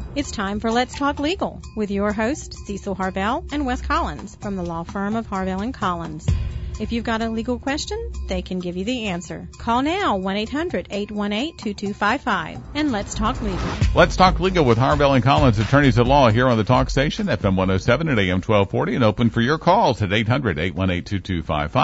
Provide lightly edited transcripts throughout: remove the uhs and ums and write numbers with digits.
It's time for Let's Talk Legal with your host, Cecil Harvell and Wes Collins from the law firm of Harvell & Collins. If you've got a legal question, they can give you the answer. Call now, 1-800-818-2255, and let's talk legal. Let's talk legal with Harvell & Collins, attorneys at law, here on the talk station, FM 107 at AM 1240, and open for your calls at 800-818-2255,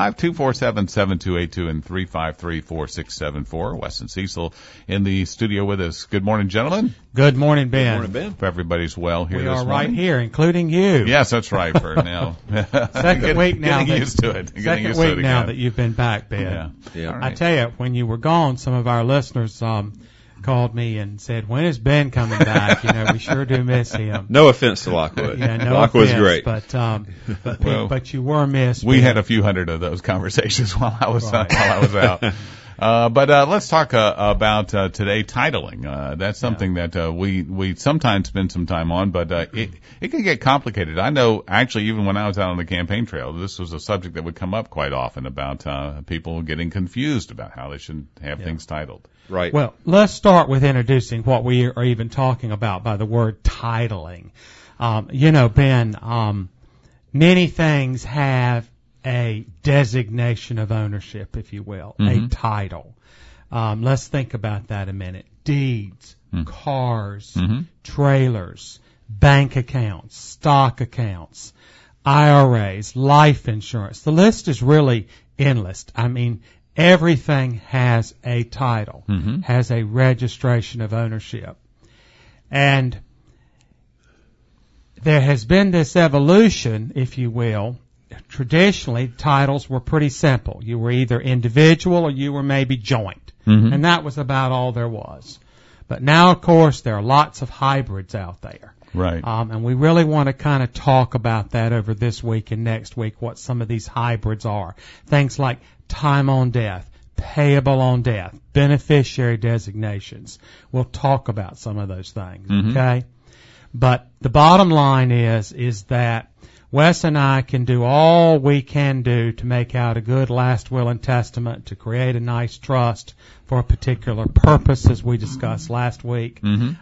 247-7282, and 353-4674. Wes and Cecil in the studio with us. Good morning, gentlemen. Good morning, Ben. Good morning, Ben. Hope everybody's well here we this are morning. right here, including you. Yes, that's right, for now. Second week now. Getting used to it. Second week now that you've been back, Ben. Yeah. Right. I tell you, when you were gone, some of our listeners called me and said, "When is Ben coming back? We sure do miss him." No offense to Lockwood. Yeah, no Lockwood's offense, great. But you were missed. We Ben. had a few hundred of those conversations while I was Right. out. But let's talk about today, titling. That's something that we sometimes spend some time on, but it can get complicated. I know, actually, even when I was out on the campaign trail, this was a subject that would come up quite often about people getting confused about how they should have things titled. Right. Well, let's start with introducing what we are even talking about by the word titling. Ben, many things have a designation of ownership, if you will, a title. Let's think about that a minute. Deeds, cars, trailers, bank accounts, stock accounts, IRAs, life insurance. The list is really endless. I mean, everything has a title, has a registration of ownership. And there has been this evolution, if you will. Traditionally, titles were pretty simple. You were either individual or you were maybe joint. And that was about all there was. But now, of course, there are lots of hybrids out there. Right. And we really want to kind of talk about that over this week and next week, what some of these hybrids are. Things like time on death, payable on death, beneficiary designations. We'll talk about some of those things, okay? But the bottom line is that Wes and I can do all we can do to make out a good last will and testament, to create a nice trust for a particular purpose, as we discussed last week.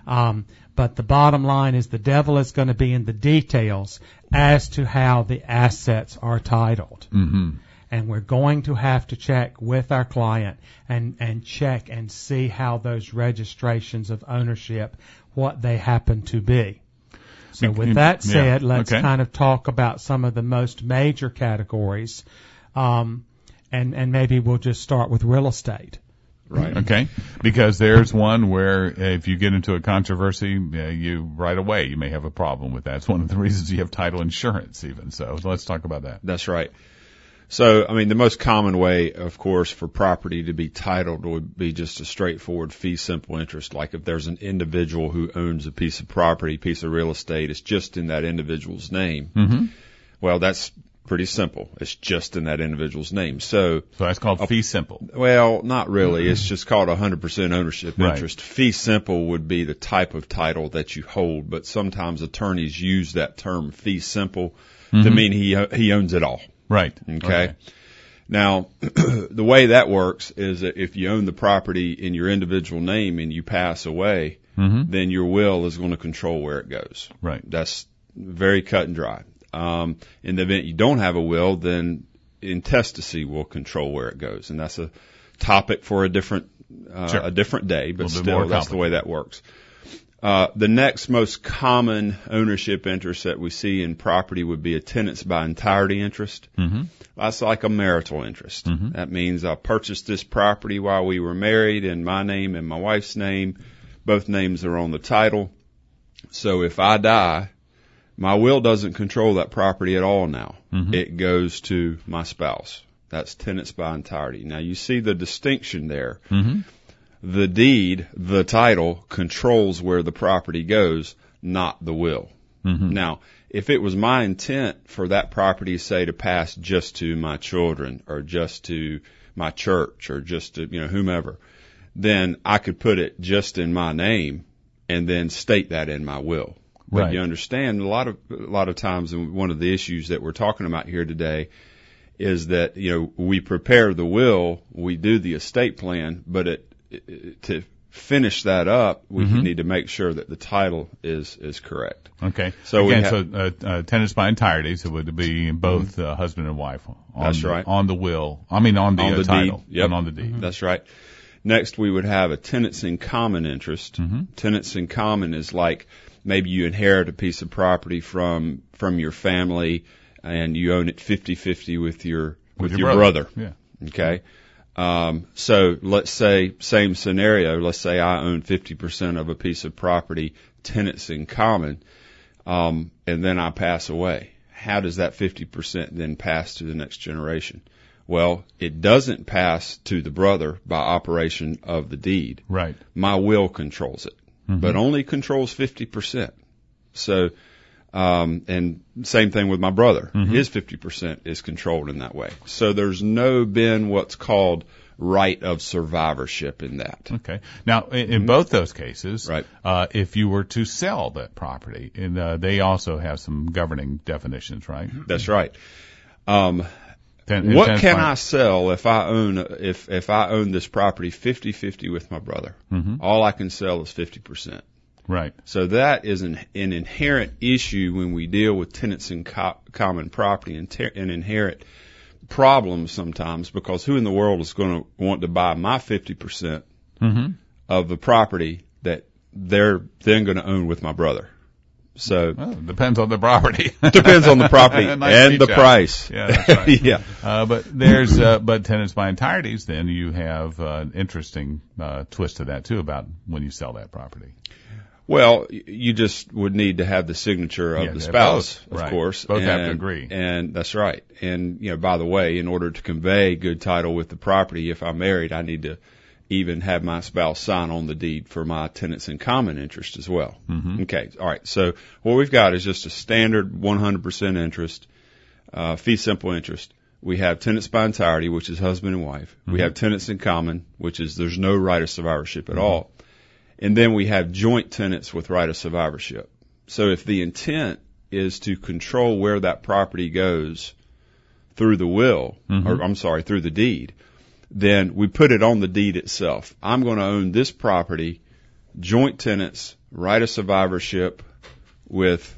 But the bottom line is the devil is going to be in the details as to how the assets are titled. And we're going to have to check with our client and check and see how those registrations of ownership, what they happen to be. So with that said, let's kind of talk about some of the most major categories, and maybe we'll just start with real estate. Right. Okay. Because there's one where if you get into a controversy, you right away you may have a problem with that. It's one of the reasons you have title insurance even. So let's talk about that. That's right. So, I mean, the most common way, of course, for property to be titled would be just a straightforward fee simple interest. Like if there's an individual who owns a piece of property, piece of real estate, it's just in that individual's name. Well, that's pretty simple. It's just in that individual's name. So that's called fee simple. Well, not really. It's just called 100% ownership interest. Fee simple would be the type of title that you hold, but sometimes attorneys use that term fee simple to mean he owns it all. Right. Okay. Now, the way that works is that if you own the property in your individual name and you pass away, then your will is going to control where it goes. Right. That's very cut and dry. In the event you don't have a will, then intestacy will control where it goes, and that's a topic for a different day. But still, that's the way that works. The next most common ownership interest that we see in property would be a tenants by entirety interest. That's like a marital interest. That means I purchased this property while we were married in my name and my wife's name. Both names are on the title. So if I die, my will doesn't control that property at all now. It goes to my spouse. That's tenants by entirety. Now you see the distinction there. The deed, the title, controls where the property goes, not the will. Now, if it was my intent for that property, say, to pass just to my children or just to my church or just to, whomever, then I could put it just in my name and then state that in my will. But you understand, a lot of times, and one of the issues that we're talking about here today is that, we prepare the will, we do the estate plan, but finish that up, we need to make sure that the title is correct. Okay. So again, tenants by entirety, so it would be both husband and wife on the will. I mean, on the title. Deed. Yep. And on the deed. That's right. Next, we would have a tenants in common interest. Tenants in common is like maybe you inherit a piece of property from your family and you own it 50-50 with your brother. Yeah. Okay. So let's say, same scenario, let's say I own 50% of a piece of property, tenants in common, and then I pass away. How does that 50% then pass to the next generation? Well, it doesn't pass to the brother by operation of the deed. Right. My will controls it, but only controls 50%. So, and same thing with my brother. His 50% is controlled in that way. So there's been what's called right of survivorship in that. Okay. Now, in both those cases, right. If you were to sell that property, and they also have some governing definitions, right? That's right. What can I sell if I own this property 50-50 with my brother? All I can sell is 50%. Right. So that is an inherent issue when we deal with tenants in common property and inherent problems sometimes, because who in the world is going to want to buy my 50% of the property that they're then going to own with my brother? So it depends on the property. Depends on the property and the price. Yeah, that's right. Yeah. But tenants by entireties, then you have an interesting twist to that too about when you sell that property. Well, you just would need to have the signature of the spouse, both, of course. Both have to agree. And that's right. And, by the way, in order to convey good title with the property, if I'm married, I need to even have my spouse sign on the deed for my tenants in common interest as well. Okay. All right. So what we've got is just a standard 100% interest, fee simple interest. We have tenants by entirety, which is husband and wife. We have tenants in common, which is there's no right of survivorship at all. And then we have joint tenants with right of survivorship. So if the intent is to control where that property goes through the will, through the deed, then we put it on the deed itself. I'm going to own this property, joint tenants, right of survivorship with,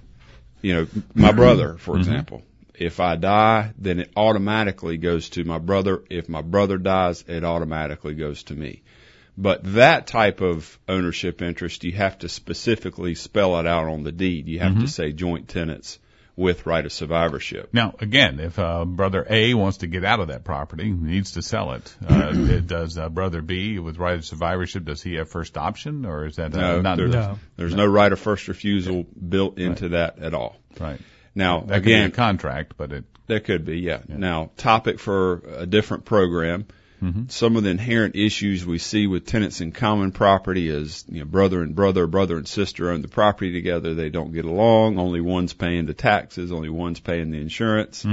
my brother, for example. If I die, then it automatically goes to my brother. If my brother dies, it automatically goes to me. But that type of ownership interest, you have to specifically spell it out on the deed. You have to say joint tenants with right of survivorship. Now, again, if brother A wants to get out of that property, needs to sell it, does brother B with right of survivorship, does he have first option, or is that there's no right of first refusal built into that at all. Right. Now, that again, could be a contract, but there could be, yeah. Now, topic for a different program. Some of the inherent issues we see with tenants in common property is, brother and sister own the property together. They don't get along. Only one's paying the taxes. Only one's paying the insurance.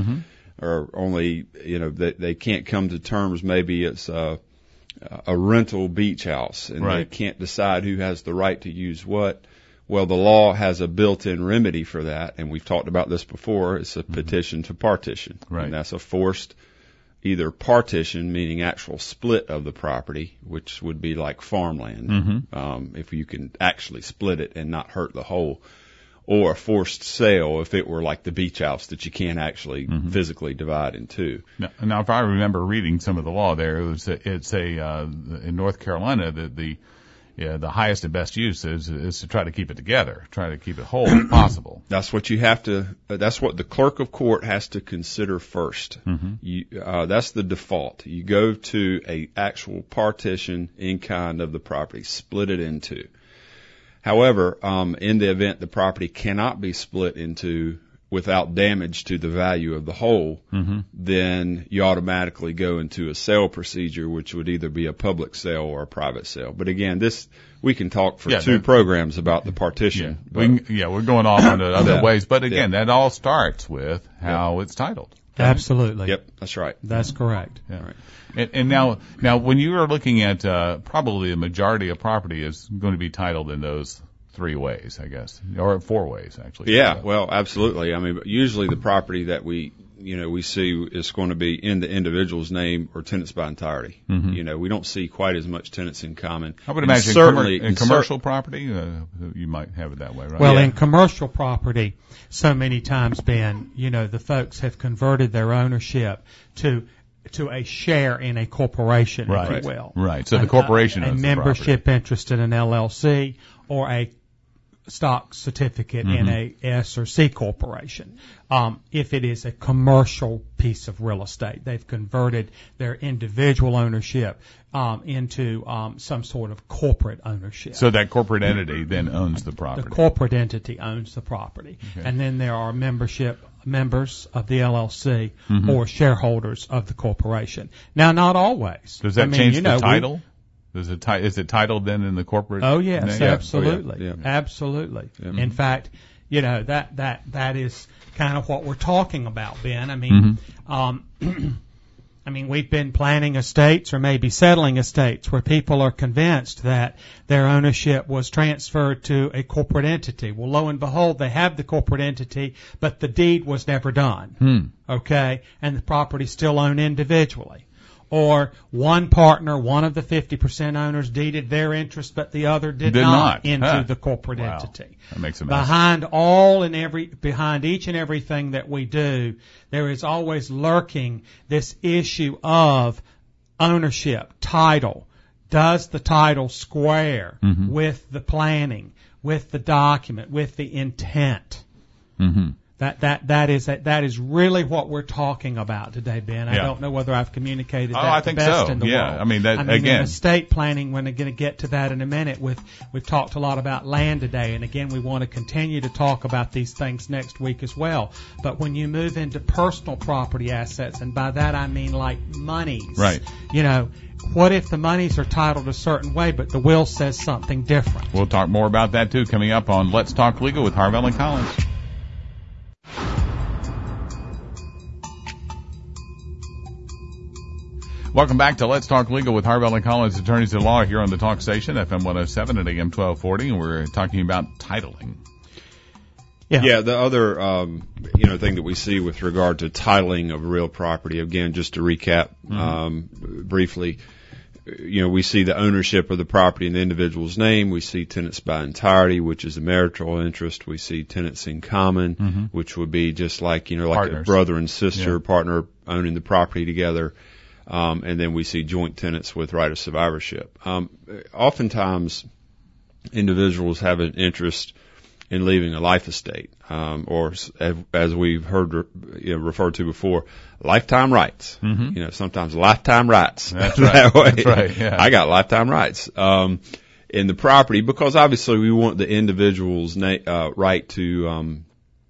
Or only, they can't come to terms. Maybe it's a rental beach house and they can't decide who has the right to use what. Well, the law has a built-in remedy for that. And we've talked about this before. It's a petition to partition. Right. And that's a forced either partition, meaning actual split of the property, which would be like farmland, if you can actually split it and not hurt the whole, or a forced sale if it were like the beach house that you can't actually physically divide in two. Now, if I remember reading some of the law there, it's in North Carolina that the highest and best use is to try to keep it together, try to keep it whole if possible. That's what that's what the clerk of court has to consider first. That's the default. You go to a actual partition in kind of the property, split it in two. However, in the event the property cannot be split into without damage to the value of the whole, then you automatically go into a sale procedure, which would either be a public sale or a private sale. But again, we can talk for two programs about the partition. We're going off on other ways. But again, that all starts with how it's titled. Absolutely. Yep, that's right. That's correct. Yeah. Right. And now when you are looking at probably a majority of property is going to be titled in those 3 ways, I guess, or 4 ways, actually. Yeah, well, absolutely. I mean, usually the property that we we see it's going to be in the individual's name or tenants by entirety. Mm-hmm. We don't see quite as much tenants in common. I would imagine certainly in commercial property, you might have it that way, right? Well, in commercial property, so many times, Ben, the folks have converted their ownership to a share in a corporation, if you will. Right. So the corporation owns a membership interest in an LLC or a stock certificate in a S or C corporation. If it is a commercial piece of real estate, they've converted their individual ownership into some sort of corporate ownership. So that corporate entity then owns the property. The corporate entity owns the property. Okay. And then there are members of the LLC or shareholders of the corporation. Now, not always. Does that change the title? Is it titled then in the corporate? Oh yes, name? Absolutely, yeah. Absolutely. Yeah. In fact, that is kind of what we're talking about, Ben. I mean, we've been planning estates or maybe settling estates where people are convinced that their ownership was transferred to a corporate entity. Well, lo and behold, they have the corporate entity, but the deed was never done. Okay, and the property's still owned individually. Or one partner, one of the 50% owners deeded their interest, but the other did not into the corporate entity. That makes a mess. Behind each and everything that we do, there is always lurking this issue of ownership, title. Does the title square with the planning, with the document, with the intent? That is really what we're talking about today, Ben. I don't know whether I've communicated that the best in the world. In estate planning, we're going to get to that in a minute. We've talked a lot about land today, and again, we want to continue to talk about these things next week as well. But when you move into personal property assets, and by that I mean like monies, right? What if the monies are titled a certain way, but the will says something different? We'll talk more about that too coming up on Let's Talk Legal with Harvell and Collins. Welcome back to Let's Talk Legal with Harvell and Collins, attorneys at law, here on the Talk Station, FM 107 and AM 1240, and we're talking about titling. Yeah, the other thing that we see with regard to titling of real property, again, just to recap briefly, we see the ownership of the property in the individual's name. We see tenants by entirety, which is the marital interest. We see tenants in common, which would be just like like a brother and sister, partner owning the property together. And then we see joint tenants with right of survivorship. Oftentimes, individuals have an interest in leaving a life estate, or as we've heard referred to before, lifetime rights. Sometimes lifetime rights. That's right. That way. That's right. Yeah. I got lifetime rights in the property because obviously we want the individual's right to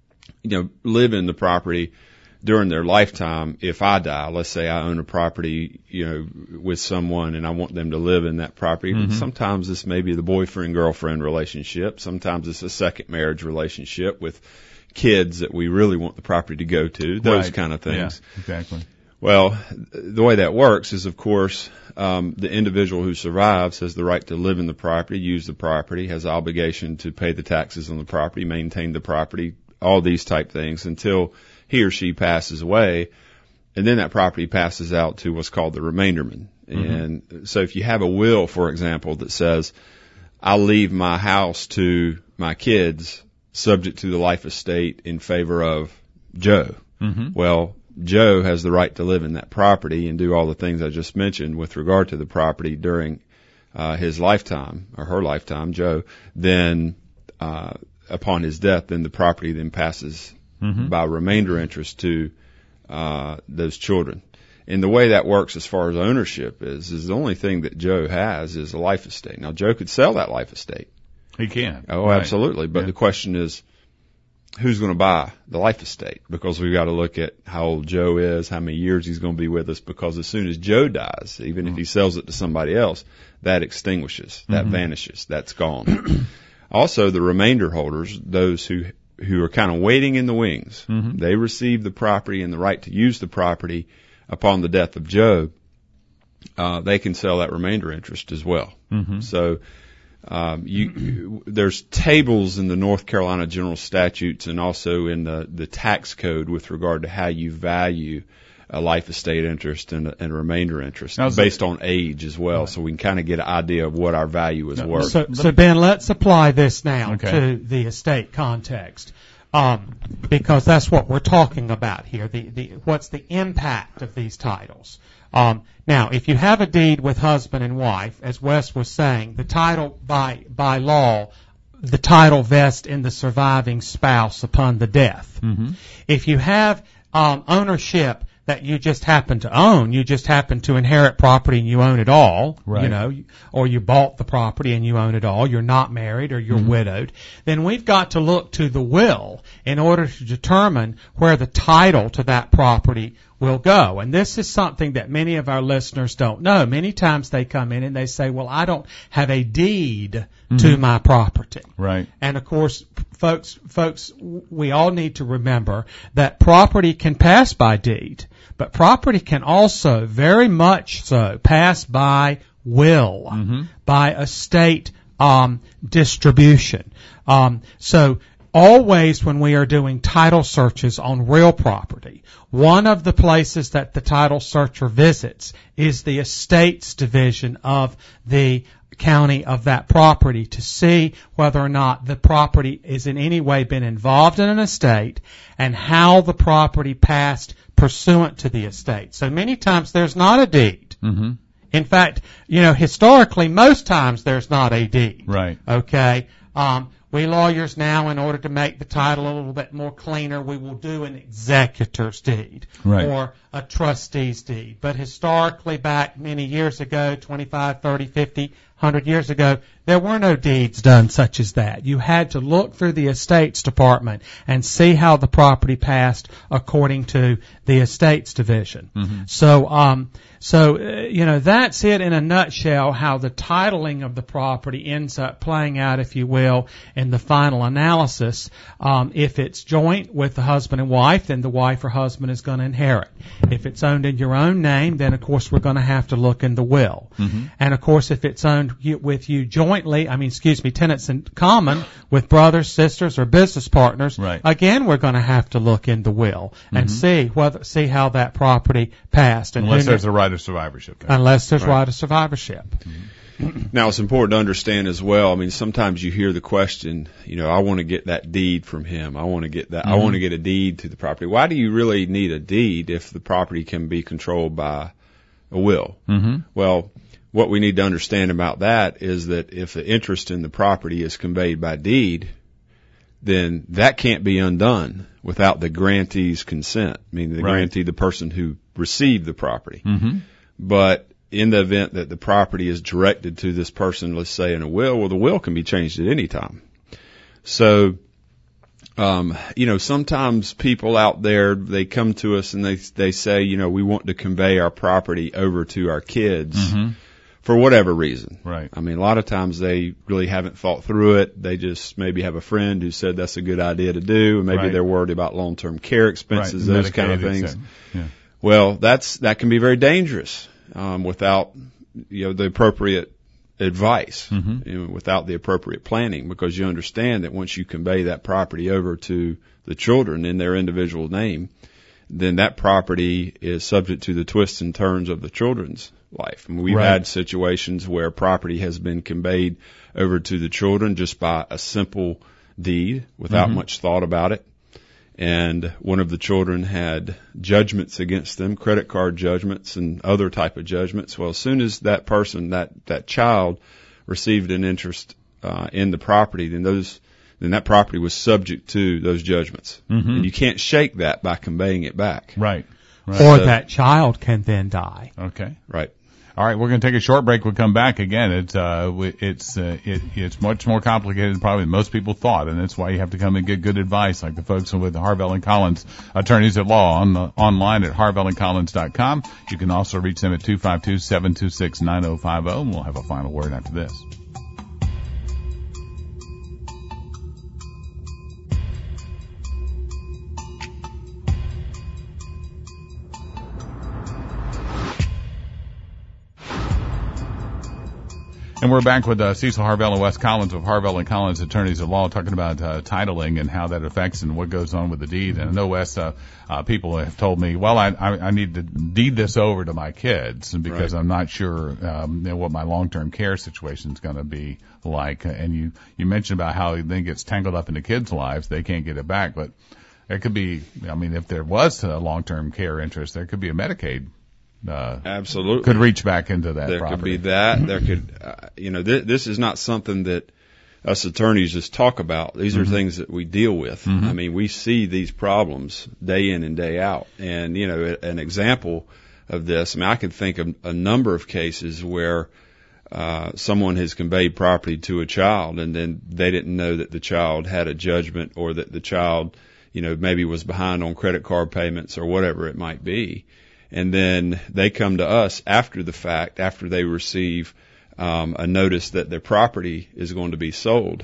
live in the property during their lifetime. If I die, let's say I own a property, with someone and I want them to live in that property. Sometimes this may be the boyfriend-girlfriend relationship. Sometimes it's a second marriage relationship with kids that we really want the property to go to, those kind of things. Yeah, exactly. Well, the way that works is, of course, the individual who survives has the right to live in the property, use the property, has the obligation to pay the taxes on the property, maintain the property, all these type things until he or she passes away, and then that property passes out to what's called the remainderman. And so if you have a will, for example, that says, I'll leave my house to my kids subject to the life estate in favor of Joe. Well, Joe has the right to live in that property and do all the things I just mentioned with regard to the property during his lifetime, or her lifetime, Joe. Then upon his death, then the property then passes by remainder interest to those children. And the way that works as far as ownership is the only thing that Joe has is a life estate. Now, Joe could sell that life estate. He can. Oh, right. Absolutely. But the question is, who's going to buy the life estate? Because we've got to look at how old Joe is, how many years he's going to be with us, because as soon as Joe dies, even if he sells it to somebody else, that extinguishes, that vanishes, that's gone. Also, the remainder holders, those who are kind of waiting in the wings, they receive the property and the right to use the property upon the death of Joe. They can sell that remainder interest as well. So There's tables in the North Carolina general statutes and also in the tax code with regard to how you value a life estate interest and a remainder interest based on age as well. Right. So we can kind of get an idea of what our value is worth. So Ben, let's apply this now to the estate context. Because that's what we're talking about here. What's the impact of these titles? Now, if you have a deed with husband and wife, as Wes was saying, the title by law, the title vests in the surviving spouse upon the death. Mm-hmm. If you have ownership that you just happen to own, you just happen to inherit property and you own it all, right. Or you bought the property and you own it all, you're not married or you're widowed, then we've got to look to the will in order to determine where the title to that property will go. And this is something that many of our listeners don't know. Many times they come in and they say, well, I don't have a deed to my property. Right. And of course, folks, we all need to remember that property can pass by deed, but property can also very much so pass by will, by estate distribution. So always when we are doing title searches on real property, one of the places that the title searcher visits is the estates division of the county of that property to see whether or not the property is in any way been involved in an estate and how the property passed pursuant to the estate. So many times there's not a deed. Mm-hmm. In fact, historically, most times there's not a deed. Right. Okay. We lawyers now, in order to make the title a little bit more cleaner, we will do an executor's deed or a trustee's deed. But historically, back many years ago, 25, 30, 50, 100 years ago, there were no deeds done such as that. You had to look through the estates department and see how the property passed according to the estates division. Mm-hmm. So, that's it in a nutshell, how the titling of the property ends up playing out, if you will, in the final analysis. If it's joint with the husband and wife, then the wife or husband is going to inherit. If it's owned in your own name, then of course we're going to have to look in the will. Mm-hmm. And of course if it's owned with you jointly, tenants in common with brothers, sisters, or business partners, again we're going to have to look in the will and see how that property passed. And unless there's a right of survivorship. Unless there's right of survivorship. Mm-hmm. Now it's important to understand as well. Sometimes you hear the question, I want to get that deed from him. I want to get that. I want to get a deed to the property. Why do you really need a deed if the property can be controlled by a will? Mm-hmm. Well, what we need to understand about that is that if the interest in the property is conveyed by deed, then that can't be undone without the grantee's consent. Grantee, the person who received the property. Mm-hmm. But in the event that the property is directed to this person, let's say in a will, well, the will can be changed at any time. So, sometimes people out there, they come to us and they say, we want to convey our property over to our kids for whatever reason. Right. A lot of times they really haven't thought through it. They just maybe have a friend who said that's a good idea to do, and maybe they're worried about long-term care expenses, those Medicaid, kind of things. Yeah. Well, that can be very dangerous without the appropriate advice, without the appropriate planning, because you understand that once you convey that property over to the children in their individual name, then that property is subject to the twists and turns of the children's life. We've had situations where property has been conveyed over to the children just by a simple deed without much thought about it. And one of the children had judgments against them, credit card judgments and other type of judgments. Well, as soon as that person, that child received an interest in the property, then that property was subject to those judgments. Mm-hmm. And you can't shake that by conveying it back. Right. Or that child can then die. Okay. Right. All right, we're going to take a short break. We'll come back again. It's much more complicated than probably most people thought, and that's why you have to come and get good advice, like the folks with Harvell and Collins, attorneys at law, online at harvellandcollins.com. You can also reach them at 252-726-9050, and we'll have a final word after this. And we're back with Cecil Harvell and Wes Collins of Harvell and Collins Attorneys at Law, talking about titling and how that affects and what goes on with the deed. And I know, Wes, people have told me, well, I need to deed this over to my kids because I'm not sure what my long-term care situation is going to be like. And you mentioned about how it then gets tangled up in the kids' lives. They can't get it back. But there could be, if there was a long-term care interest, there could be a Medicaid. Absolutely. Could reach back into that there property. Could be that. There could, this is not something that us attorneys just talk about. These are things that we deal with. We see these problems day in and day out. And, an example of this, I can think of a number of cases where someone has conveyed property to a child and then they didn't know that the child had a judgment or that the child, maybe was behind on credit card payments or whatever it might be. And then they come to us after the fact, after they receive a notice that their property is going to be sold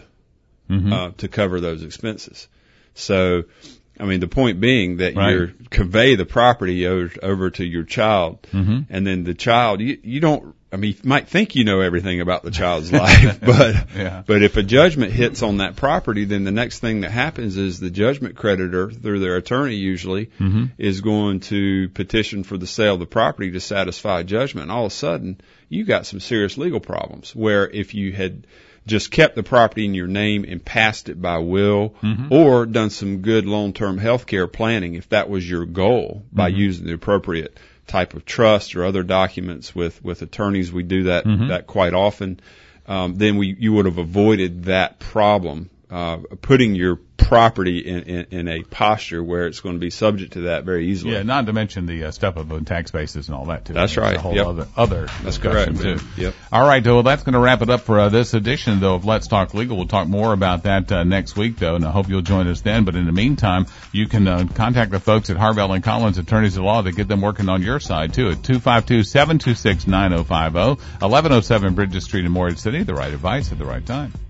to cover those expenses. So, the point being that you convey the property over to your child, and then the child, you don't. You might think you know everything about the child's life, but if a judgment hits on that property, then the next thing that happens is the judgment creditor, through their attorney usually, is going to petition for the sale of the property to satisfy judgment. And all of a sudden, you got some serious legal problems where if you had just kept the property in your name and passed it by will or done some good long-term health care planning, if that was your goal, by using the appropriate type of trust or other documents with attorneys, we do that quite often, then you would have avoided that problem, putting your property in a posture where it's going to be subject to that very easily. Yeah, not to mention the stuff of tax bases and all that too. That's right. A whole other That's correct too. Yep. All right, well, that's going to wrap it up for this edition, though, of Let's Talk Legal. We'll talk more about that next week, though, and I hope you'll join us then. But in the meantime, you can contact the folks at Harvell and Collins Attorneys at Law to get them working on your side too at 252-726-9050, 1107 Bridges Street in Morehead City. The right advice at the right time.